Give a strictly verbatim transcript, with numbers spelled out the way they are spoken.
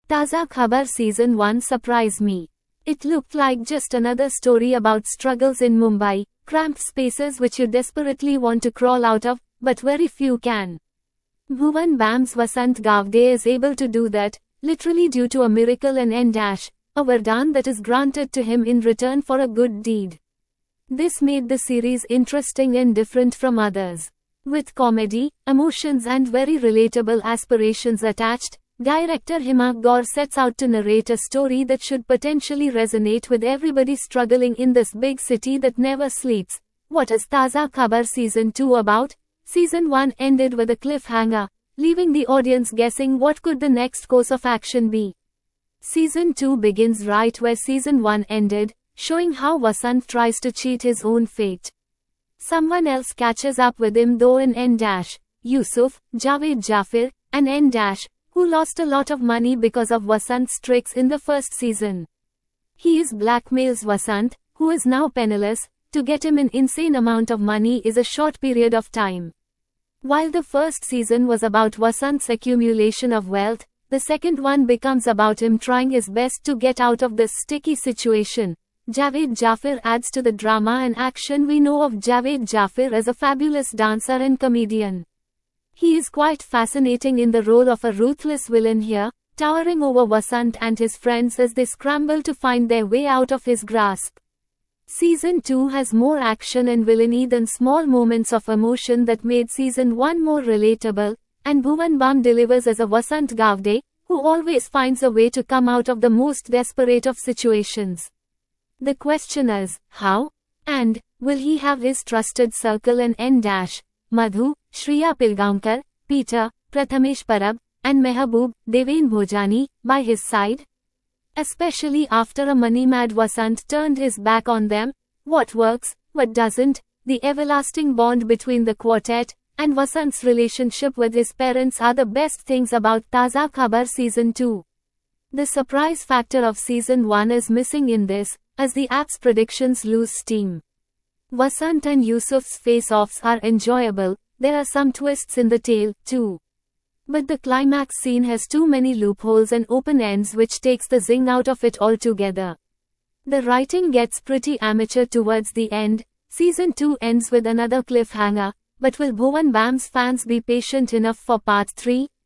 Taza Khabar Season one surprised me. It looked like just another story about struggles in Mumbai, cramped spaces which you desperately want to crawl out of, but very few can. Bhuvan Bam's Vasant Gavde is able to do that, literally due to a miracle and en dash, a vardhan that is granted to him in return for a good deed. This made the series interesting and different from others. With comedy, emotions and very relatable aspirations attached, director Himak Gaur sets out to narrate a story that should potentially resonate with everybody struggling in this big city that never sleeps. What is Taza Khabar Season two about? Season one ended with a cliffhanger, leaving the audience guessing what could the next course of action be. Season two begins right where Season one ended, showing how Vasant tries to cheat his own fate. Someone else catches up with him though in en dash, Yusuf, Javed Jafir, and en dash, who lost a lot of money because of Vasant's tricks in the first season. He is blackmails Vasant, who is now penniless, to get him an insane amount of money in a short period of time. While the first season was about Vasant's accumulation of wealth, the second one becomes about him trying his best to get out of this sticky situation. Javed Jafir adds to the drama and action. We know of Javed Jafir as a fabulous dancer and comedian. He is quite fascinating in the role of a ruthless villain here, towering over Vasant and his friends as they scramble to find their way out of his grasp. Season two has more action and villainy than small moments of emotion that made Season one more relatable, and Bhuvan Bam delivers as a Vasant Gavde, who always finds a way to come out of the most desperate of situations. The question is, how? And, will he have his trusted circle and en dash, Madhu, Shriya Pilgaonkar, Peter, Prathamesh Parab, and Mehboob, Deven Bhojani, by his side? Especially after a money-mad Vasant turned his back on them, what works, what doesn't, the everlasting bond between the quartet, and Vasant's relationship with his parents are the best things about Taza Khabar Season two. The surprise factor of Season one is missing in this, as the app's predictions lose steam. Vasant and Yusuf's face-offs are enjoyable, there are some twists in the tale, too. But the climax scene has too many loopholes and open ends which takes the zing out of it altogether. The writing gets pretty amateur towards the end. Season two ends with another cliffhanger, but will Bhuvan Bam's fans be patient enough for part three?